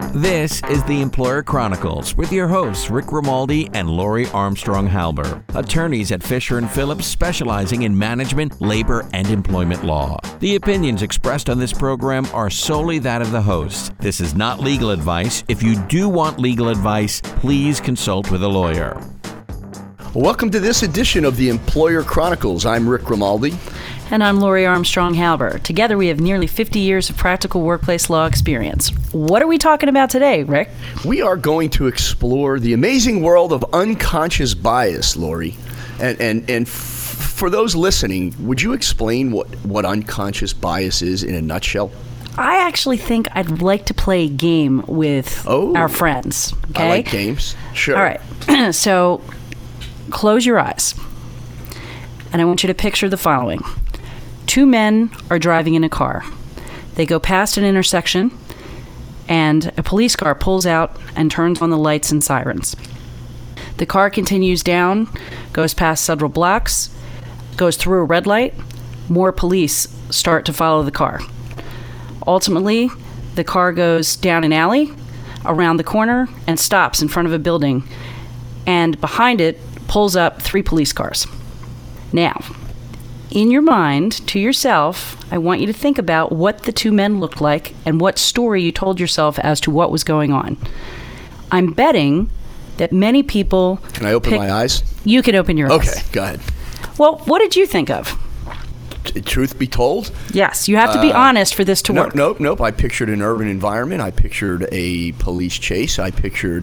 This is the Employer Chronicles with your hosts, Rick Grimaldi and Lori Armstrong-Halber, attorneys at Fisher & Phillips specializing in management, labor, and employment law. The opinions expressed on this program are solely that of the host. This is not legal advice. If you do want legal advice, please consult with a lawyer. Welcome to this edition of the Employer Chronicles. I'm Rick Grimaldi. And I'm Lori Armstrong-Halber. Together we have nearly 50 years of practical workplace law experience. What are we talking about today, Rick? We are going to explore the amazing world of unconscious bias, Lori. And for those listening, would you explain what unconscious bias is in a nutshell? I actually think I'd like to play a game with our friends. Okay? I like games. Sure. All right. So close your eyes. And I want you to picture the following. Two men are driving in a car. They go past an intersection, and a police car pulls out and turns on the lights and sirens. The car continues down, goes past several blocks, goes through a red light. More police start to follow the car. Ultimately, the car goes down an alley, around the corner, and stops in front of a building. And behind it pulls up 3 police cars. Now, in your mind, to yourself, I want you to think about what the 2 men looked like and what story you told yourself as to what was going on. I'm betting that many people... Can I open my eyes? You can open your eyes. Okay, go ahead. Well, what did you think of? Truth be told? Yes, you have to be honest for this to work. Nope. I pictured an urban environment. I pictured a police chase. I pictured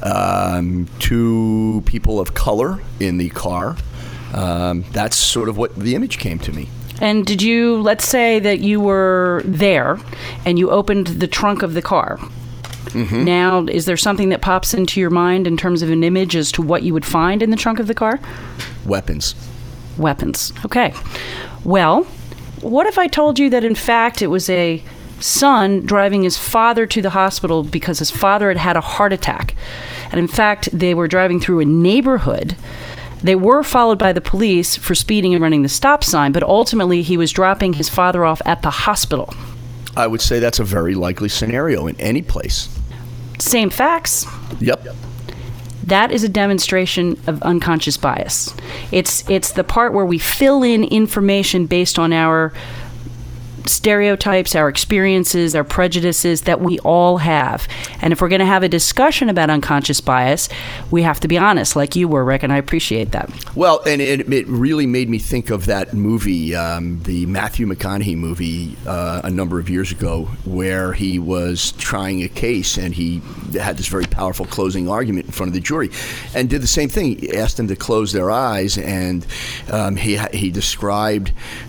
2 people of color in the car. That's sort of what the image came to me. And did you, let's say that you were there and you opened the trunk of the car. Mm-hmm. Now, is there something that pops into your mind in terms of an image as to what you would find in the trunk of the car? Weapons. Okay. Well, what if I told you that in fact it was a son driving his father to the hospital because his father had had a heart attack. And in fact, they were driving through a neighborhood. They were followed by the police for speeding and running the stop sign, but ultimately he was dropping his father off at the hospital. I would say that's a very likely scenario in any place. Same facts. Yep. That is a demonstration of unconscious bias. It's the part where we fill in information based on our stereotypes, our experiences, our prejudices that we all have. And if we're going to have a discussion about unconscious bias, we have to be honest, like you were, Rick, and I appreciate that. Well, and it really made me think of that movie, the Matthew McConaughey movie a number of years ago, where he was trying a case and he had this very powerful closing argument in front of the jury and did the same thing. He asked them to close their eyes, and he described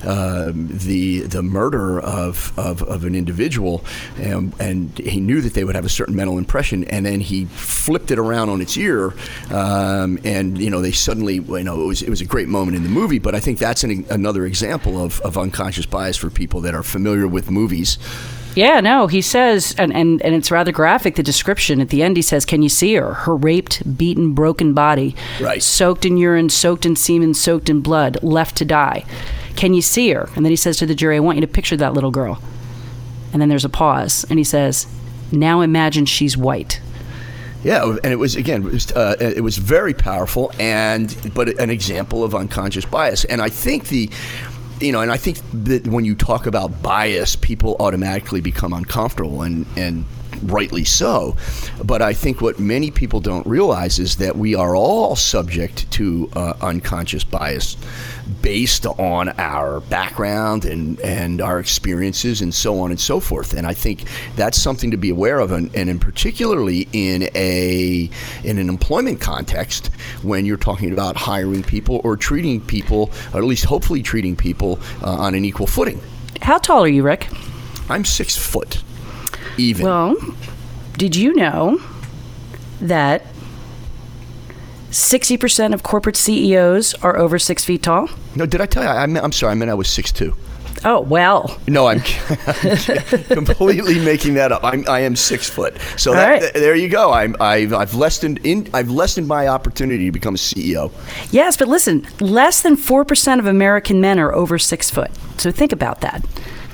the murder of an individual, and he knew that they would have a certain mental impression, and then he flipped it around on its ear, and they suddenly, it was a great moment in the movie. But I think that's another example of unconscious bias for people that are familiar with movies. Yeah, no, he says, and it's rather graphic, the description. At the end, he says, can you see her? Her raped, beaten, broken body, right, soaked in urine, soaked in semen, soaked in blood, left to die. Can you see her? And then he says to the jury, I want you to picture that little girl. And then there's a pause, and he says, now imagine she's white. Yeah, and it was very powerful, but an example of unconscious bias. And I think that when you talk about bias, people automatically become uncomfortable, and rightly so. But I think what many people don't realize is that we are all subject to unconscious bias based on our background and our experiences and so on and so forth. And I think that's something to be aware of, and in particularly in an employment context, when you're talking about hiring people or treating people, or at least hopefully treating people on an equal footing. How tall are you, Rick? I'm 6 foot. Even. Well, did you know that 60% of corporate CEOs are over 6 feet tall? No, did I tell you? I'm sorry, I meant I was 6'2". Oh, well. No, I'm completely making that up. I am 6 foot. So there you go. I've lessened my opportunity to become a CEO. Yes, but listen, less than 4% of American men are over 6 foot. So think about that.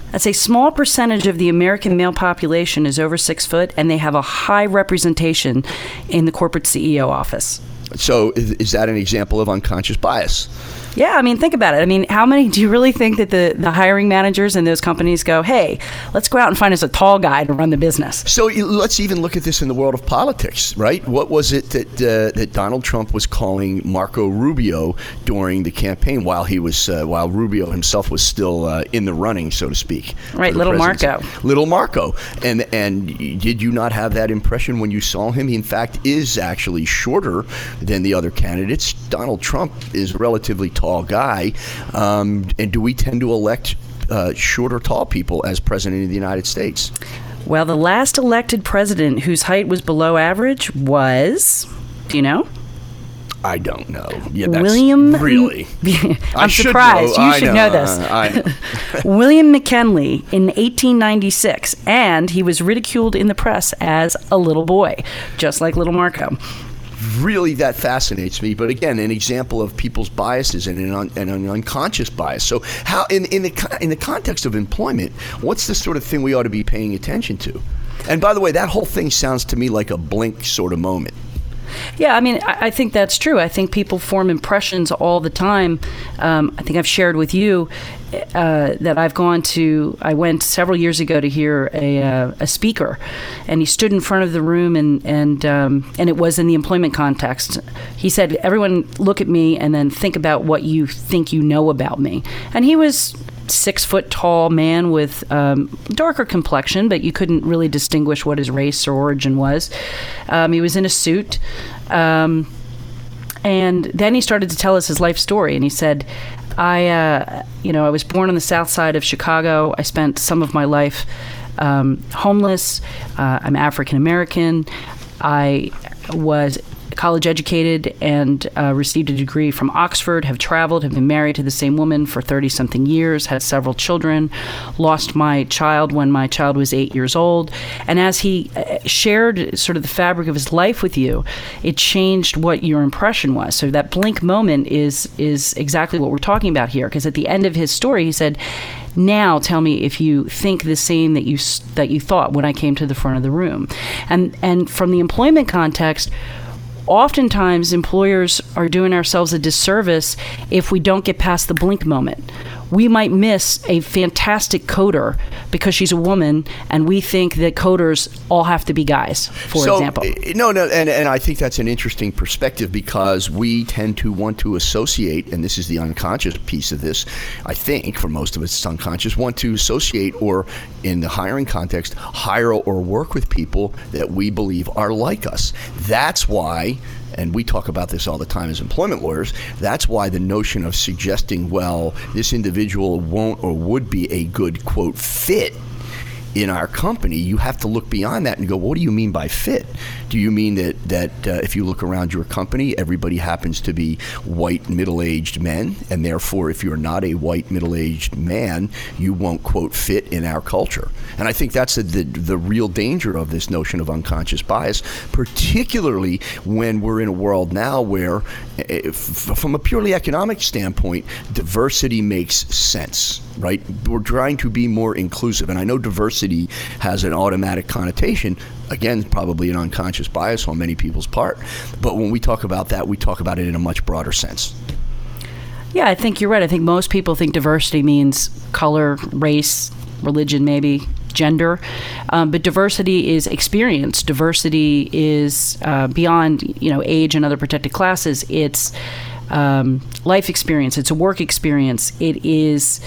That's a small percentage of the American male population is over 6 foot, and they have a high representation in the corporate CEO office. So is that an example of unconscious bias? Yeah, I mean, think about it. I mean, how many do you really think that the hiring managers in those companies go, hey, let's go out and find us a tall guy to run the business? So let's even look at this in the world of politics, right? What was it that Donald Trump was calling Marco Rubio during the campaign while Rubio himself was still in the running, so to speak? Right, little Marco. Little Marco. And did you not have that impression when you saw him? He, in fact, is actually shorter than the other candidates. Donald Trump is relatively tall guy, and do we tend to elect shorter, tall people as president of the United States? Well, the last elected president whose height was below average was, do you know? I don't know. Yeah, that's William. Really? I'm surprised. You should know this. I know. William McKinley in 1896, and he was ridiculed in the press as a little boy, just like little Marco. Really, that fascinates me. But again, an example of people's biases and an unconscious bias. So, how in the context of employment, what's the sort of thing we ought to be paying attention to? And by the way, that whole thing sounds to me like a Blink sort of moment. Yeah, I mean, I think that's true. I think people form impressions all the time. I think I've shared with you that I went several years ago to hear a speaker, and he stood in front of the room, and it was in the employment context. He said, everyone look at me and then think about what you think you know about me. And he was 6 foot tall man with darker complexion, but you couldn't really distinguish what his race or origin was. He was in a suit. And then he started to tell us his life story, and he said, I was born on the south side of Chicago. I spent some of my life homeless. I'm African American. I was college educated and received a degree from Oxford, have traveled, have been married to the same woman for 30-something years, had several children, lost my child when my child was 8 years old. And as he shared sort of the fabric of his life with you, it changed what your impression was. So that Blink moment is exactly what we're talking about here, because at the end of his story, he said, now tell me if you think the same that you thought when I came to the front of the room. And from the employment context, oftentimes employers are doing ourselves a disservice if we don't get past the Blink moment. We might miss a fantastic coder because she's a woman, and we think that coders all have to be guys, for example. No, and I think that's an interesting perspective, because we tend to want to associate, and this is the unconscious piece of this, I think, for most of us it's unconscious, want to associate, or in the hiring context, hire or work with people that we believe are like us. That's why, and we talk about this all the time as employment lawyers, that's why the notion of suggesting, well, this individual won't or would be a good, quote, fit in our company, you have to look beyond that and go, what do you mean by fit? Do you mean that if you look around your company, everybody happens to be white middle-aged men, and therefore if you're not a white middle-aged man, you won't, quote, fit in our culture? And I think that's the real danger of this notion of unconscious bias, particularly when we're in a world now where, from a purely economic standpoint, diversity makes sense, right? We're trying to be more inclusive, and I know diversity has an automatic connotation, again, probably an unconscious bias on many people's part. But when we talk about that, we talk about it in a much broader sense. Yeah, I think you're right. I think most people think diversity means color, race, religion, maybe gender. But diversity is experience. Diversity is beyond, age and other protected classes. It's life experience. It's a work experience. It is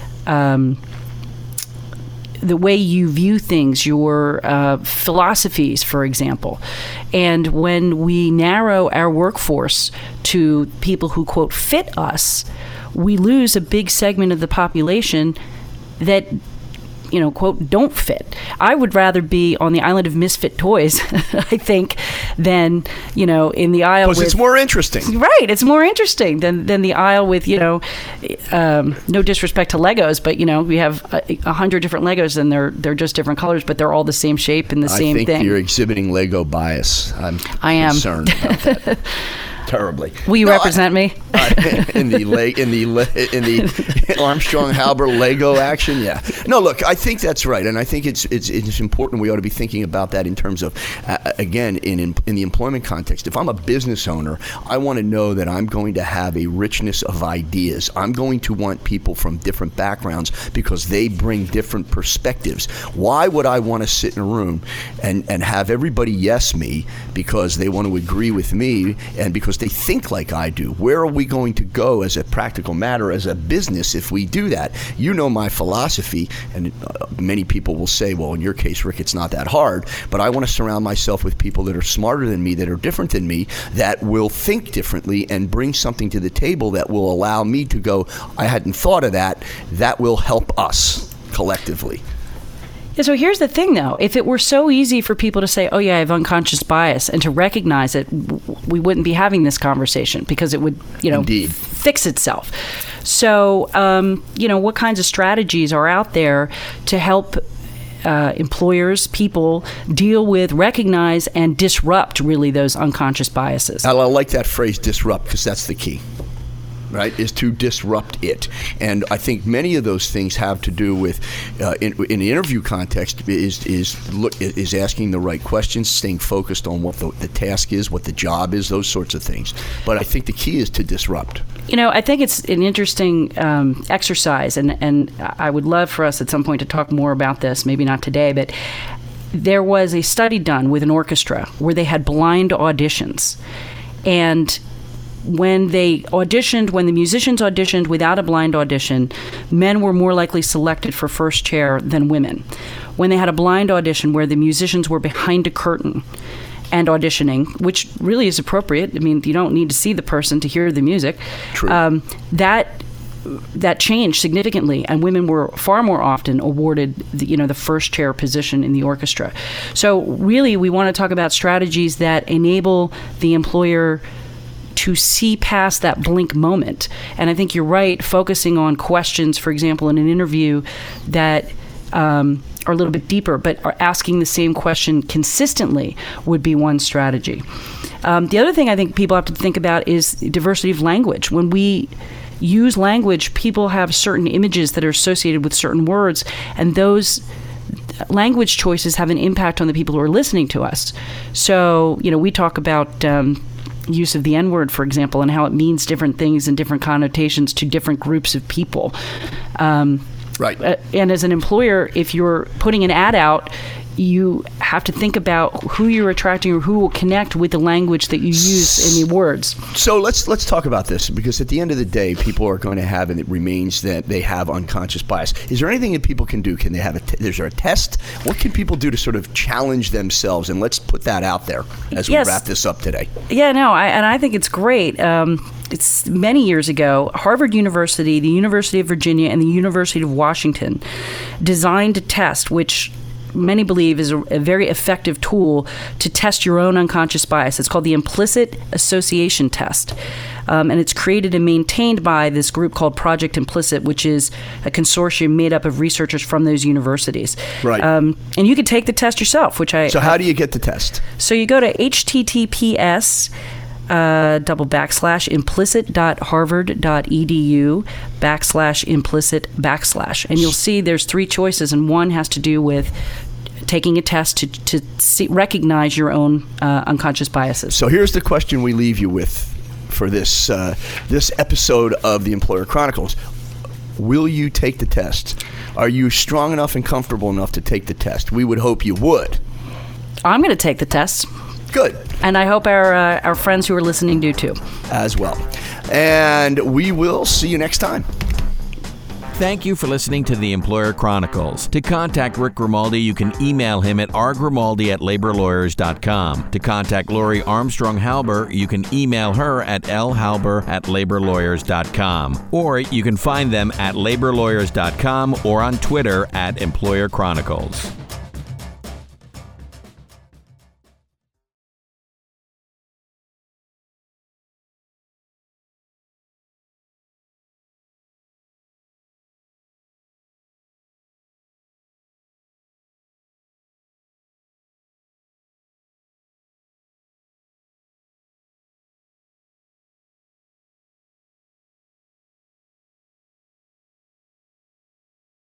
the way you view things, your philosophies, for example. And when we narrow our workforce to people who, quote, fit us, we lose a big segment of the population that, quote, don't fit. I would rather be on the island of misfit toys, I think, than, in the aisle with... Because it's more interesting. Right. It's more interesting than the aisle with, no disrespect to Legos, but, we have 100 different Legos, and they're just different colors, but they're all the same shape and the same thing. I think you're exhibiting Lego bias. I am concerned about that. terribly. Will you represent me? In the Armstrong Halber Lego action, yeah. No, look, I think that's right, and I think it's important. We ought to be thinking about that in terms of, again, in the employment context. If I'm a business owner, I want to know that I'm going to have a richness of ideas. I'm going to want people from different backgrounds because they bring different perspectives. Why would I want to sit in a room and have everybody yes me because they want to agree with me and because they think like I do? Where are we going to go as a practical matter, as a business, if we do that? You know my philosophy, and many people will say, well, in your case, Rick, it's not that hard, but I want to surround myself with people that are smarter than me, that are different than me, that will think differently and bring something to the table that will allow me to go, I hadn't thought of that. That will help us collectively. Yeah, so here's the thing, though. If it were so easy for people to say, oh, yeah, I have unconscious bias, and to recognize it, we wouldn't be having this conversation because it would, Indeed. fix itself. So, what kinds of strategies are out there to help employers, people deal with, recognize, and disrupt, really, those unconscious biases? I like that phrase, disrupt, because that's the key. Right, is to disrupt it. And I think many of those things have to do with, in the interview context, is asking the right questions, staying focused on what the task is, what the job is, those sorts of things. But I think the key is to disrupt. I think it's an interesting exercise, and I would love for us at some point to talk more about this, maybe not today, but there was a study done with an orchestra where they had blind auditions. And when the musicians auditioned without a blind audition, men were more likely selected for first chair than women. When they had a blind audition where the musicians were behind a curtain and auditioning, which really is appropriate. I mean, you don't need to see the person to hear the music. True. That changed significantly, and women were far more often awarded the first chair position in the orchestra. So really, we want to talk about strategies that enable the employer to see past that blink moment. And I think you're right, focusing on questions, for example, in an interview that are a little bit deeper, but are asking the same question consistently would be one strategy. The other thing I think people have to think about is diversity of language. When we use language, people have certain images that are associated with certain words, and those language choices have an impact on the people who are listening to us. So, we talk about use of the N-word, for example, and how it means different things and different connotations to different groups of people. Right. And as an employer, if you're putting an ad out, you have to think about who you're attracting or who will connect with the language that you use in the words. So let's talk about this, because at the end of the day, people are going to have, and it remains that they have unconscious bias. Is there anything that people can do? Can they have is there a test? What can people do to sort of challenge themselves? And let's put that out there as we wrap this up today. Yeah, no, I think it's great. It's many years ago, Harvard University, the University of Virginia, and the University of Washington designed a test which many believe is a very effective tool to test your own unconscious bias. It's called the Implicit Association Test. And it's created and maintained by this group called Project Implicit, which is a consortium made up of researchers from those universities. Right. And you can take the test yourself, which I... So how do you get the test? So you go to https implicit.harvard.edu/implicit/, and you'll see there's three choices, and one has to do with taking a test to recognize your own unconscious biases. So here's the question we leave you with for this episode of the Employer Chronicles. Will you take the test? Are you strong enough and comfortable enough to take the test? We would hope you would. I'm going to take the test. Good. And I hope our friends who are listening do too. As well. And we will see you next time. Thank you for listening to the Employer Chronicles. To contact Rick Grimaldi, you can email him at rgrimaldi@laborlawyers.com. To contact Lori Armstrong Halber, you can email her at lhalber@laborlawyers.com. Or you can find them at laborlawyers.com or on Twitter at Employer Chronicles.